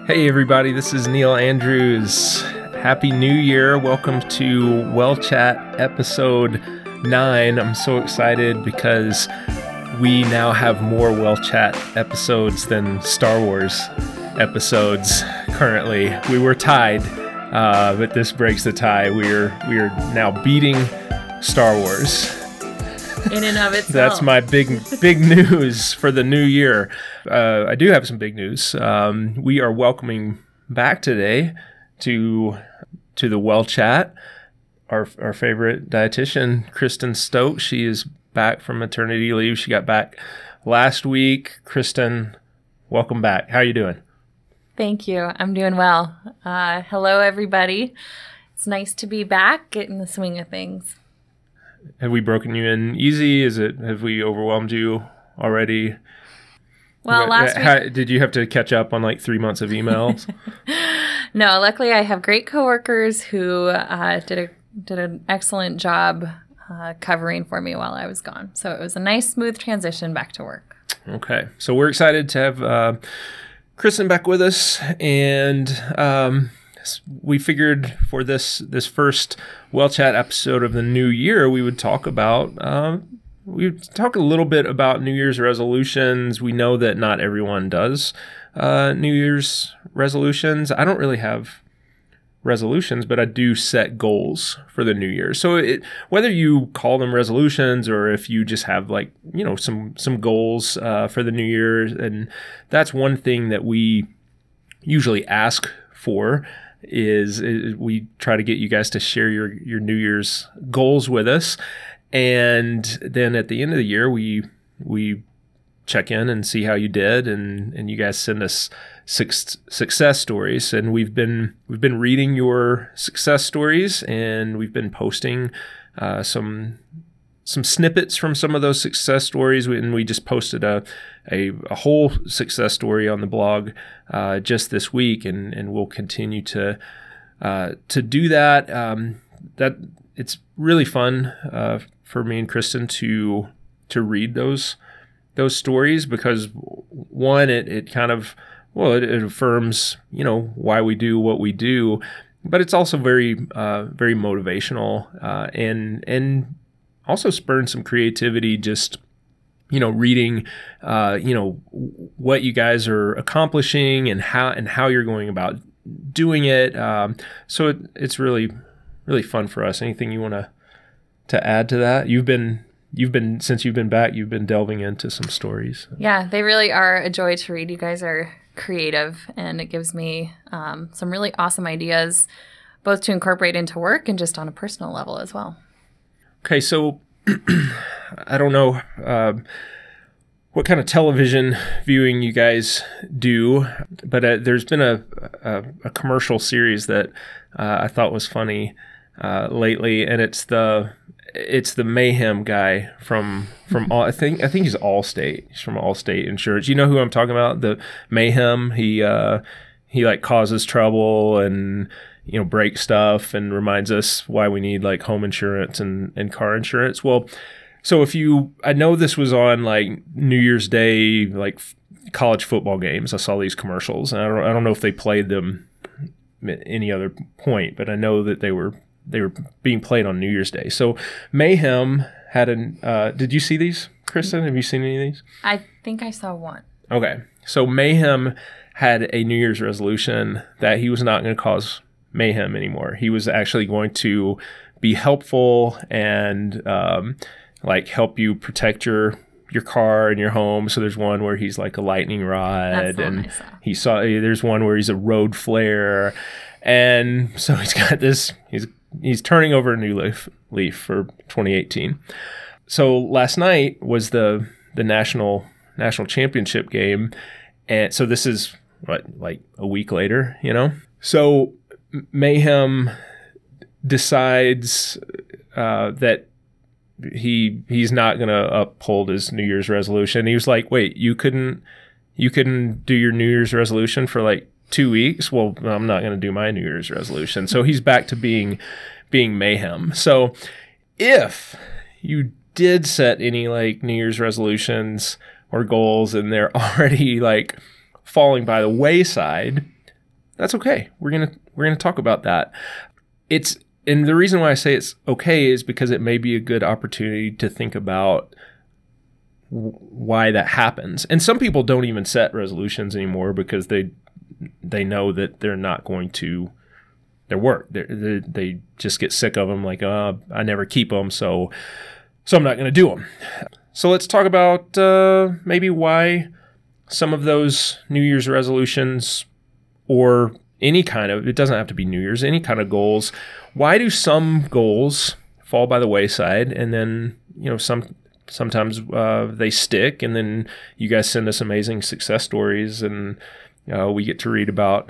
Hey everybody, this is Neil Andrews. Happy New Year. Welcome to Well Chat episode 9. I'm so excited because we now have more Well Chat episodes than Star Wars episodes currently. We were tied, but this breaks the tie. We are now beating Star Wars. In and of itself. That's my big news for the new year. I do have some big news. We are welcoming back today to the Well Chat our favorite dietitian, Kristen Stokes. She is back from maternity leave. She got back last week. Kristen, welcome back. How are you doing? Thank you. I'm doing well. Hello, everybody. It's nice to be back, get in the swing of things. Have we broken you in easy? Have we overwhelmed you already? Well, last week... Did you have to catch up on like 3 months of emails? No, luckily I have great coworkers who did an excellent job covering for me while I was gone. So it was a nice, smooth transition back to work. Okay. So we're excited to have Kristen back with us, and we figured for this first Well Chat episode of the new year, we would talk a little bit about New Year's resolutions. We know that not everyone does New Year's resolutions. I don't really have resolutions, but I do set goals for the new year. So whether you call them resolutions or if you just have some goals for the new year, and that's one thing that we usually ask for. Is we try to get you guys to share your New Year's goals with us, and then at the end of the year we check in and see how you did, and you guys send us success stories, and we've been reading your success stories, and we've been posting some snippets from some of those success stories, and we just posted a whole success story on the blog just this week, and we'll continue to do that. That it's really fun for me and Kristen to read those stories, because one, it kind of it affirms why we do what we do, but it's also very very motivational and also spurred some creativity, just, reading, what you guys are accomplishing and how you're going about doing it. So it's really, really fun for us. Anything you want to add to that? Since you've been back, you've been delving into some stories. Yeah, they really are a joy to read. You guys are creative, and it gives me some really awesome ideas, both to incorporate into work and just on a personal level as well. Okay, so I don't know what kind of television viewing you guys do, but there's been a commercial series that I thought was funny lately, and it's the Mayhem guy from I think he's Allstate. He's from Allstate Insurance. You know who I'm talking about? The Mayhem. He like causes trouble and break stuff, and reminds us why we need like home insurance and car insurance. Well, so I know this was on like New Year's Day, like college football games. I saw these commercials, and I don't know if they played them at any other point, but I know that they were being played on New Year's Day. So Mayhem had did you see these, Kristen? Have you seen any of these? I think I saw one. Okay. So Mayhem had a New Year's resolution that he was not going to cause mayhem anymore. He was actually going to be helpful and help you protect your car and your home. So there's one where he's like a lightning rod, and there's one where he's a road flare, and so he's got this. He's turning over a new leaf for 2018. So last night was the national championship game, and so this is like a week later, So Mayhem decides that he's not going to uphold his New Year's resolution. He was like, "Wait, you couldn't do your New Year's resolution for like 2 weeks? Well, I'm not going to do my New Year's resolution." So he's back to being Mayhem. So if you did set any like New Year's resolutions or goals and they're already like falling by the wayside, that's okay. We're gonna talk about that. And the reason why I say it's okay is because it may be a good opportunity to think about why that happens. And some people don't even set resolutions anymore because they know that they're not going to work. They just get sick of them, like, I never keep them, so I'm not going to do them. So let's talk about maybe why some of those New Year's resolutions, or any kind of, it doesn't have to be New Year's, any kind of goals, why do some goals fall by the wayside, and then, sometimes they stick, and then you guys send us amazing success stories, and we get to read about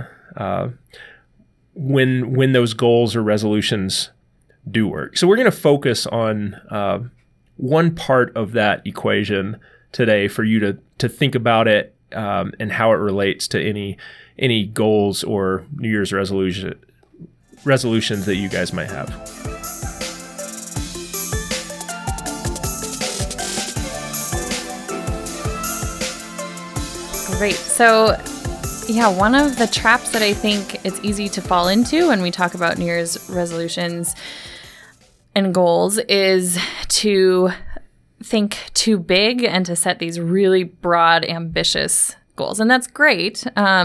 when those goals or resolutions do work. So we're going to focus on one part of that equation today for you to think about it and how it relates to any goals or New Year's resolutions that you guys might have. Great. So, one of the traps that I think it's easy to fall into when we talk about New Year's resolutions and goals is to think too big and to set these really broad, ambitious goals. And that's great.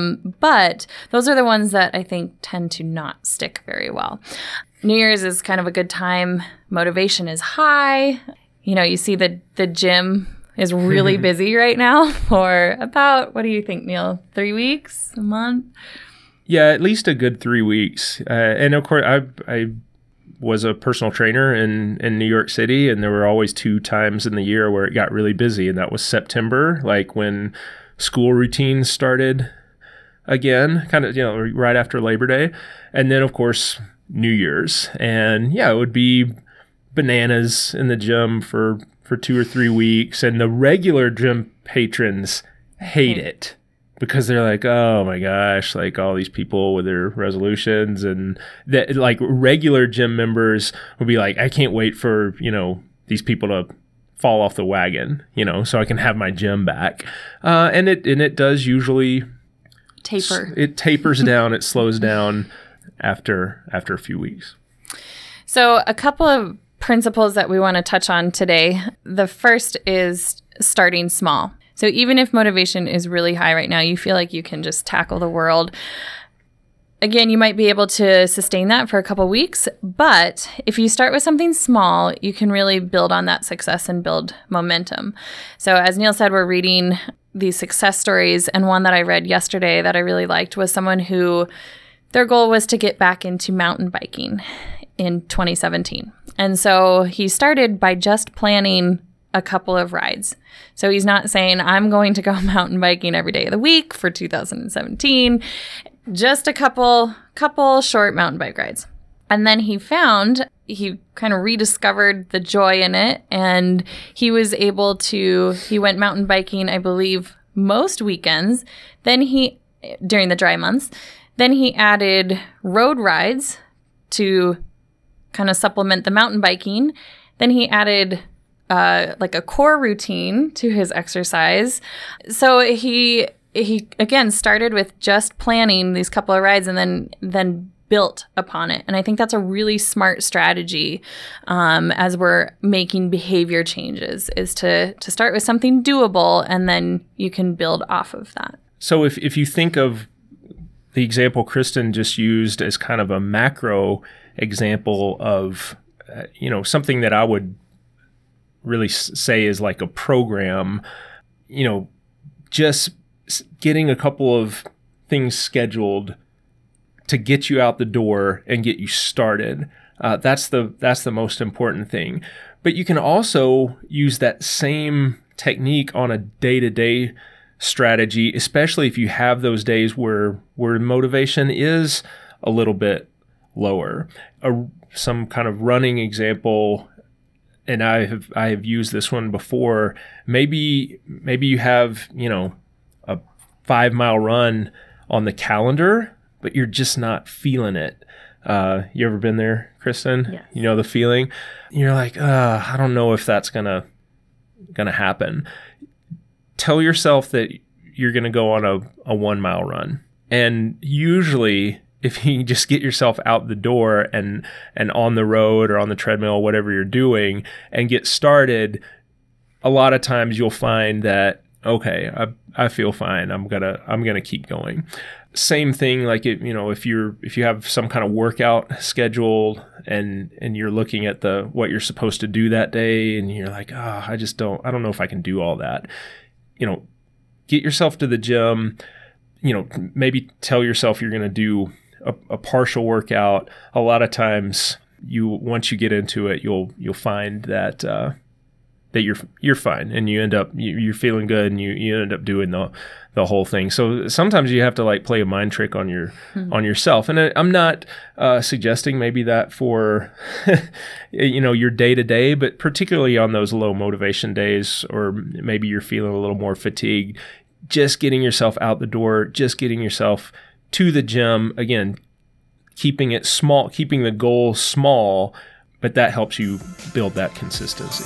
But those are the ones that I think tend to not stick very well. New Year's is kind of a good time. Motivation is high. You see the gym is really busy right now for about, what do you think, Neil? 3 weeks? A month? Yeah, at least a good 3 weeks. And of course, I was a personal trainer in New York City, and there were always 2 times in the year where it got really busy, and that was September, like when school routines started again, kind of, right after Labor Day, and then, of course, New Year's. And it would be bananas in the gym for 2 or 3 weeks, and the regular gym patrons hate it because they're like, oh my gosh, like all these people with their resolutions, and that, like, regular gym members will be like, I can't wait for these people to fall off the wagon, so I can have my gym back, and it does usually taper. It tapers down. It slows down after a few weeks. So a couple of principles that we want to touch on today. The first is starting small. So even if motivation is really high right now, you feel like you can just tackle the world. Again, you might be able to sustain that for a couple weeks, but if you start with something small, you can really build on that success and build momentum. So as Neil said, we're reading these success stories, and one that I read yesterday that I really liked was someone who their goal was to get back into mountain biking in 2017. And so he started by just planning a couple of rides. So he's not saying, I'm going to go mountain biking every day of the week for 2017, just a couple short mountain bike rides. And then he kind of rediscovered the joy in it, and he went mountain biking, I believe, most weekends. During the dry months, then he added road rides to kind of supplement the mountain biking. Then he added like a core routine to his exercise. So he again started with just planning these couple of rides, and then built upon it. And I think that's a really smart strategy as we're making behavior changes, is to start with something doable, and then you can build off of that. So if you think of the example Kristen just used as kind of a macro example of, something that I would really say is like a program, just getting a couple of things scheduled to get you out the door and get you started. That's the most important thing. But you can also use that same technique on a day-to-day strategy, especially if you have those days where motivation is a little bit lower. Some kind of running example, and I have used this one before. Maybe you have a 5-mile run on the calendar, but you're just not feeling it. You ever been there, Kristen? Yes. You know the feeling. You're like, I don't know if that's gonna happen. Tell yourself that you're gonna go on a 1-mile run, And usually, if you just get yourself out the door and on the road or on the treadmill, whatever you're doing, and get started, a lot of times you'll find that, okay, I feel fine. I'm gonna keep going. Same thing, like if you have some kind of workout scheduled and you're looking at what you're supposed to do that day, and you're like, I don't know if I can do all that. Get yourself to the gym. Maybe tell yourself you're going to do a partial workout. A lot of times, once you get into it, you'll find that you're fine, and you end up you're feeling good, and you end up doing the whole thing. So sometimes you have to like play a mind trick on yourself. And I'm not suggesting maybe that for your day to day, but particularly on those low motivation days, or maybe you're feeling a little more fatigued, just getting yourself out the door, just getting yourself to the gym, again, keeping it small, keeping the goal small, but that helps you build that consistency.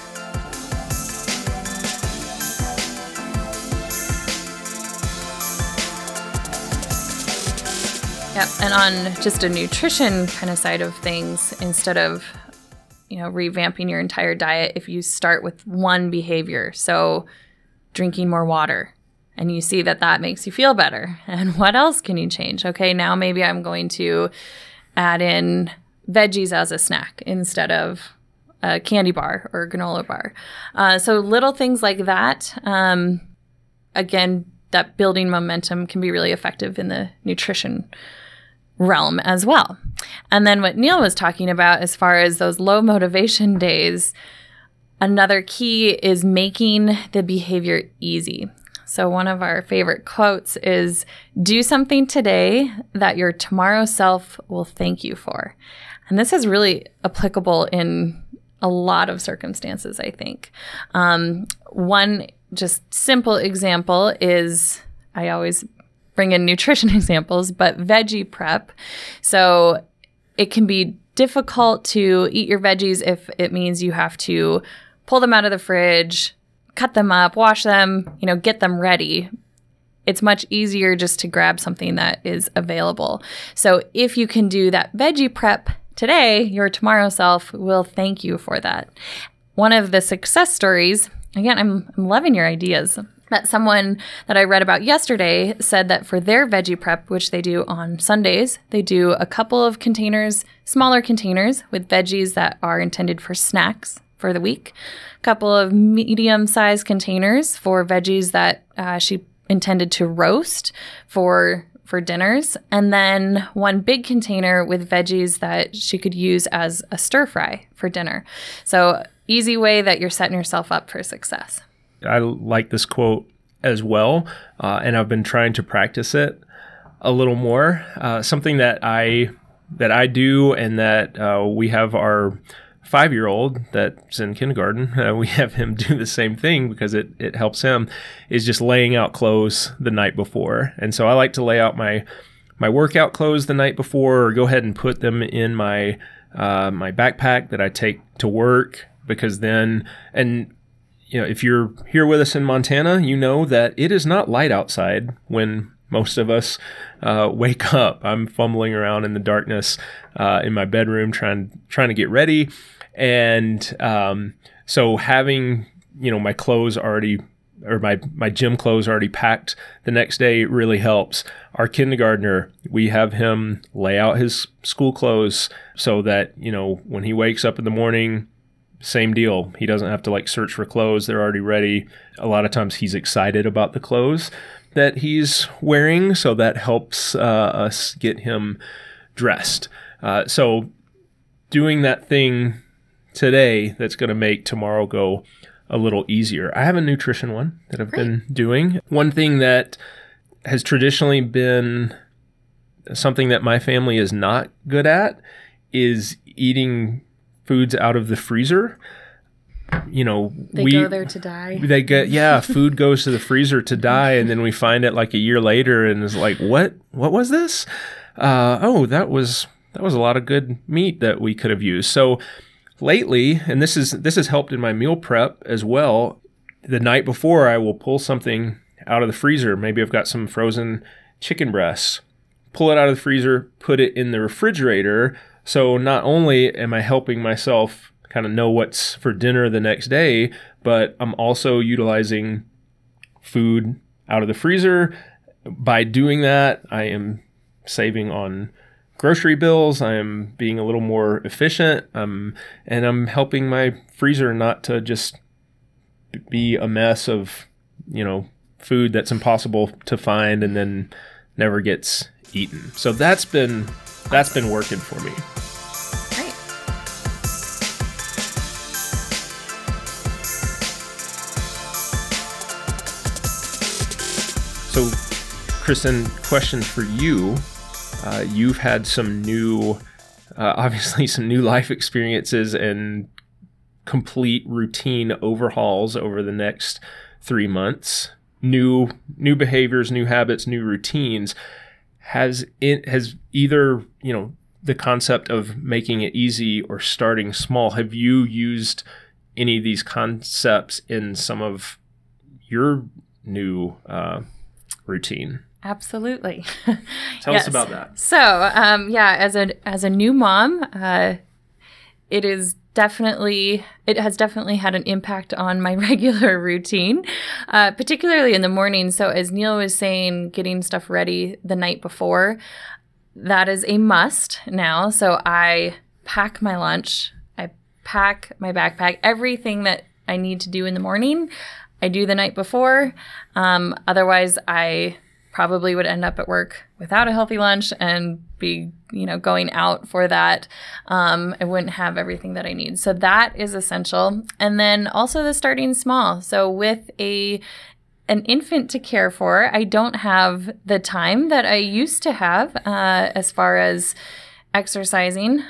Yep. And on just a nutrition kind of side of things, instead of, revamping your entire diet, if you start with one behavior, so drinking more water, and you see that makes you feel better, and what else can you change? Okay, now maybe I'm going to add in veggies as a snack instead of a candy bar or a granola bar. So little things like that. Again, that building momentum can be really effective in the nutrition realm as well. And then what Neil was talking about as far as those low motivation days, another key is making the behavior easy. So one of our favorite quotes is, do something today that your tomorrow self will thank you for. And this is really applicable in a lot of circumstances, I think. One just simple example is, I always bring in nutrition examples, but veggie prep. So it can be difficult to eat your veggies if it means you have to pull them out of the fridge, cut them up, wash them, get them ready. It's much easier just to grab something that is available. So if you can do that veggie prep today, your tomorrow self will thank you for that. One of the success stories, again, I'm loving your ideas, that someone that I read about yesterday said that for their veggie prep, which they do on Sundays, they do a couple of containers, smaller containers with veggies that are intended for snacks for the week, a couple of medium-sized containers for veggies that she intended to roast for dinners, and then one big container with veggies that she could use as a stir fry for dinner. So easy way that you're setting yourself up for success. I like this quote as well, and I've been trying to practice it a little more. Something that I do, and that we have our 5-year-old that's in kindergarten, we have him do the same thing because it helps him, is just laying out clothes the night before. And so I like to lay out my workout clothes the night before, or go ahead and put them in my backpack that I take to work, because then, and if you're here with us in Montana, you know that it is not light outside when most of us wake up. I'm fumbling around in the darkness in my bedroom trying to get ready. And so having, my clothes already, or my gym clothes already packed the next day really helps. Our kindergartner, we have him lay out his school clothes so that, when he wakes up in the morning, same deal. He doesn't have to search for clothes. They're already ready. A lot of times he's excited about the clothes that he's wearing, so that helps us get him dressed. So doing that thing today that's going to make tomorrow go a little easier. I have a nutrition one that I've been doing. One thing that has traditionally been something that my family is not good at is eating foods out of the freezer. They go there to die. Food goes to the freezer to die, and then we find it a year later, and it's like, what was this? That was a lot of good meat that we could have used. So lately, and this has helped in my meal prep as well, the night before I will pull something out of the freezer. Maybe I've got some frozen chicken breasts, pull it out of the freezer, put it in the refrigerator. So not only am I helping myself kind of know what's for dinner the next day, but I'm also utilizing food out of the freezer. By doing that, I am saving on grocery bills. I am being a little more efficient, and I'm helping my freezer not to just be a mess of, food that's impossible to find and then never gets eaten. So that's been working for me. Great. So, Kristen, question for you. You've had some new, obviously some new life experiences and complete routine overhauls over the next 3 months. New behaviors, new habits, new routines. Has either, the concept of making it easy or starting small, have you used any of these concepts in some of your new routine? Absolutely. Tell us about that. So, as a new mom, it has definitely had an impact on my regular routine, particularly in the morning. So as Neil was saying, getting stuff ready the night before, that is a must now. So I pack my lunch, I pack my backpack, everything that I need to do in the morning, I do the night before. Otherwise, I probably would end up at work without a healthy lunch and be, going out for that. I wouldn't have everything that I need. So that is essential. And then also the starting small. So with an infant to care for, I don't have the time that I used to have as far as exercising.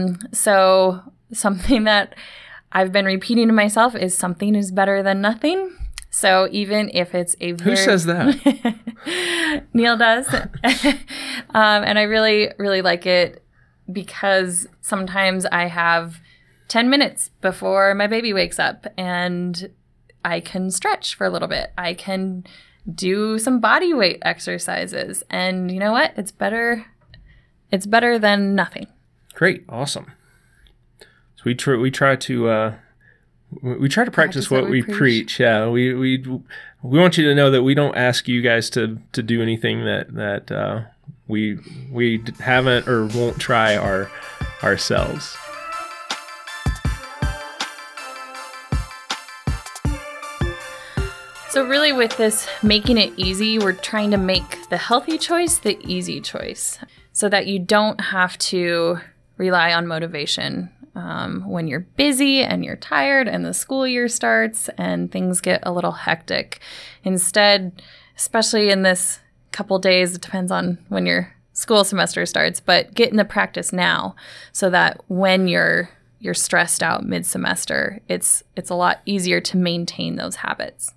So something that I've been repeating to myself is something is better than nothing. So even if it's Who says that? Neil does. And I really, really like it because sometimes I have 10 minutes before my baby wakes up and I can stretch for a little bit. I can do some body weight exercises. And you know what? It's better than nothing. Great. Awesome. So we try to practice what we preach. Yeah, we want you to know that we don't ask you guys to do anything that we haven't or won't try ourselves. So really with this making it easy, we're trying to make the healthy choice the easy choice so that you don't have to rely on motivation when you're busy and you're tired and the school year starts and things get a little hectic. Instead, especially in this couple days, it depends on when your school semester starts, but get in the practice now so that when you're stressed out mid-semester, it's a lot easier to maintain those habits.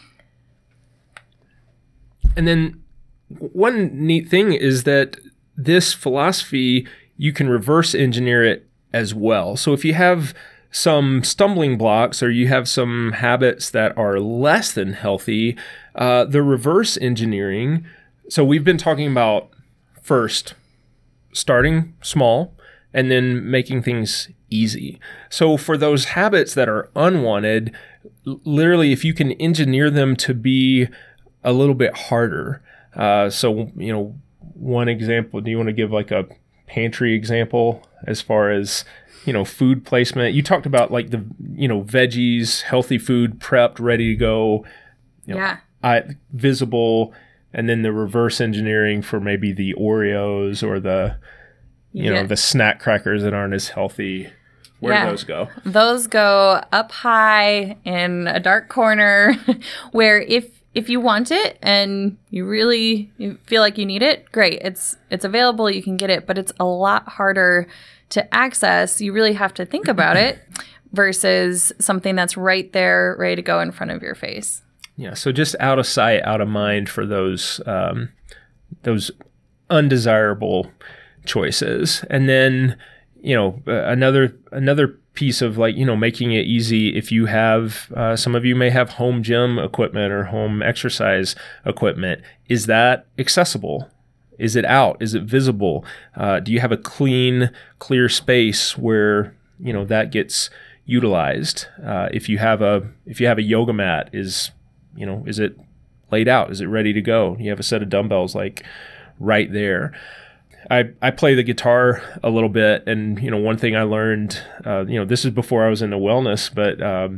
And then one neat thing is that this philosophy, you can reverse engineer it as well. So if you have some stumbling blocks or you have some habits that are less than healthy, the reverse engineering. So we've been talking about first starting small and then making things easy. So for those habits that are unwanted, literally if you can engineer them to be a little bit harder. So, one example, do you want to give like a pantry example as far as, food placement? You talked about like the, veggies, healthy food prepped, ready to go, visible, and then the reverse engineering for maybe the Oreos or the, the snack crackers that aren't as healthy. Where do those go? Those go up high in a dark corner where if you want it and you feel like you need it, great. It's available, you can get it, but it's a lot harder to access. You really have to think about it versus something that's right there, ready to go in front of your face. Yeah, so just out of sight, out of mind for those undesirable choices. And then, another piece of like, making it easy. If you have, some of you may have home gym equipment or home exercise equipment. Is that accessible? Is it out? Is it visible? Do you have a clear space where, that gets utilized? If you have a yoga mat, is it laid out? Is it ready to go? You have a set of dumbbells like right there. I play the guitar a little bit, and one thing I learned, this is before I was into wellness, but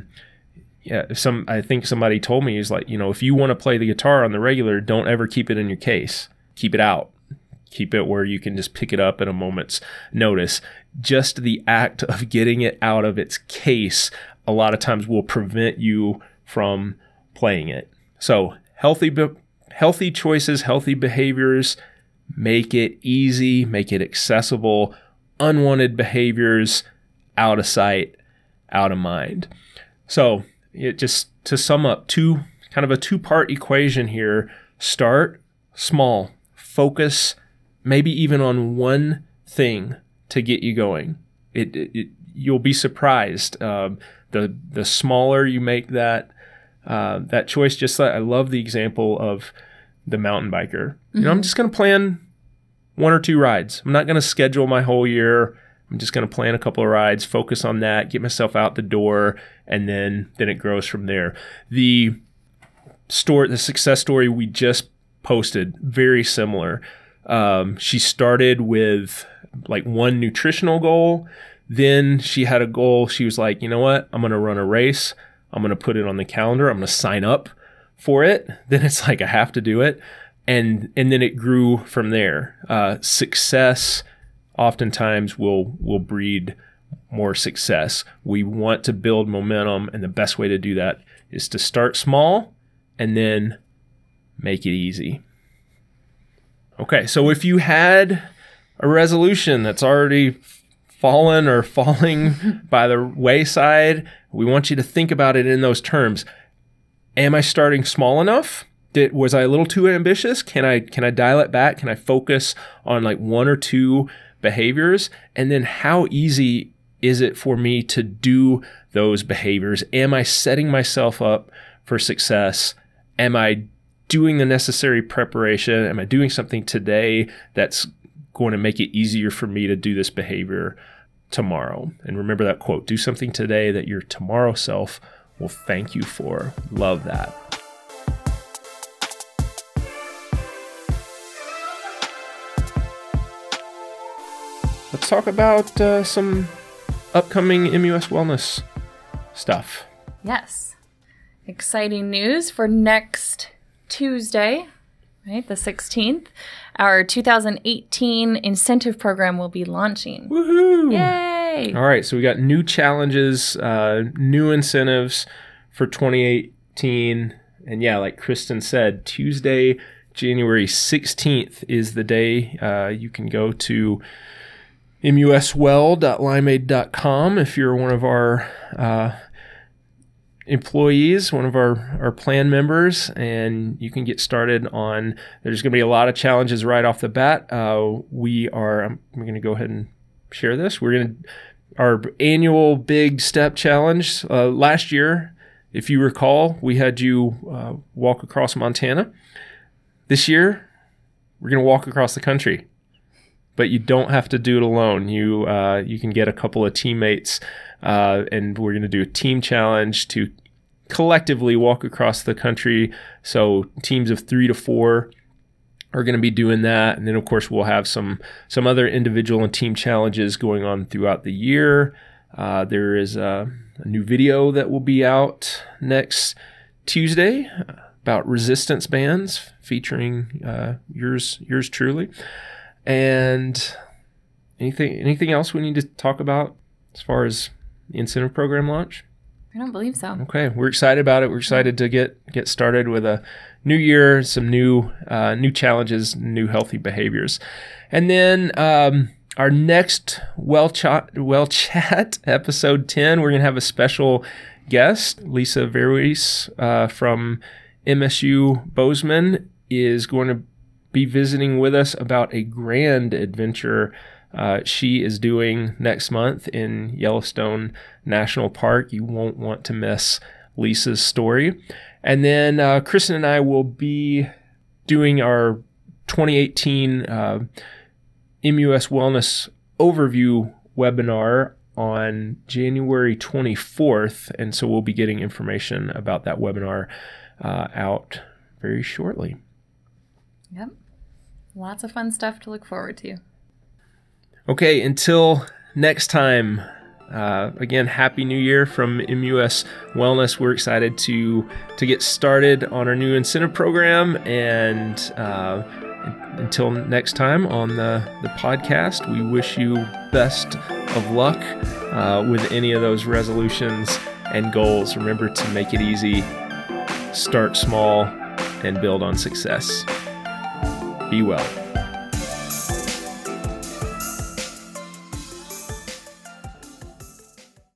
I think somebody told me is like, if you want to play the guitar on the regular, don't ever keep it in your case. Keep it out. Keep it where you can just pick it up at a moment's notice. Just the act of getting it out of its case a lot of times will prevent you from playing it. So healthy choices, healthy behaviors. Make it easy, make it accessible. Unwanted behaviors, out of sight, out of mind. So just to sum up, kind of a two-part equation here. Start small, focus maybe even on one thing to get you going. You'll be surprised. The smaller you make that choice, just like I love the example of the mountain biker. I'm just going to plan 1 or 2 rides. I'm not going to schedule my whole year. I'm just going to plan a couple of rides, focus on that, get myself out the door, and then it grows from there. The success story we just posted, very similar. She started with like one nutritional goal. Then she had a goal. She was like, you know what? I'm going to run a race. I'm going to put it on the calendar. I'm going to sign up for it. Then it's like, I have to do it. And then it grew from there. Success oftentimes will breed more success. We want to build momentum, and the best way to do that is to start small and then make it easy. Okay, so if you had a resolution that's already fallen or falling by the wayside, we want you to think about it in those terms. Am I starting small enough? Was I a little too ambitious? Can I dial it back? Can I focus on like 1 or 2 behaviors? And then how easy is it for me to do those behaviors? Am I setting myself up for success? Am I doing the necessary preparation? Am I doing something today that's going to make it easier for me to do this behavior tomorrow? And remember that quote, do something today that your tomorrow self will thank you for. Love that. Let's talk about some upcoming MUS Wellness stuff. Yes. Exciting news for next Tuesday, right, the 16th. Our 2018 incentive program will be launching. Woohoo! Yay! All right, so we got new challenges, new incentives for 2018. And yeah, like Kristen said, Tuesday, January 16th is the day you can go to muswell.limeade.com if you're one of our employees, one of our plan members, and you can get started on. There's going to be a lot of challenges right off the bat. We're going to go ahead and share this. Our annual Big Step Challenge. Last year, if you recall, we had you walk across Montana. This year, we're going to walk across the country. But you don't have to do it alone. You can get a couple of teammates, and we're going to do a team challenge to collectively walk across the country. So teams of 3 to 4 are going to be doing that. And then, of course, we'll have some other individual and team challenges going on throughout the year. There is a new video that will be out next Tuesday about resistance bands featuring yours truly. And anything else we need to talk about as far as the incentive program launch? I don't believe so. Okay, we're excited about it. We're excited to get started with a new year, some new challenges, new healthy behaviors. And then our next Well Chat, episode 10, we're going to have a special guest. Lisa Verwees from MSU Bozeman is going to be visiting with us about a grand adventure she is doing next month in Yellowstone National Park. You won't want to miss Lisa's story. And then Kristen and I will be doing our 2018 MUS Wellness Overview webinar on January 24th. And so we'll be getting information about that webinar out very shortly. Yep. Lots of fun stuff to look forward to. Okay, until next time, again, Happy New Year from MUS Wellness. We're excited to get started on our new incentive program. And until next time on the podcast, we wish you best of luck with any of those resolutions and goals. Remember to make it easy, start small, and build on success. Be well.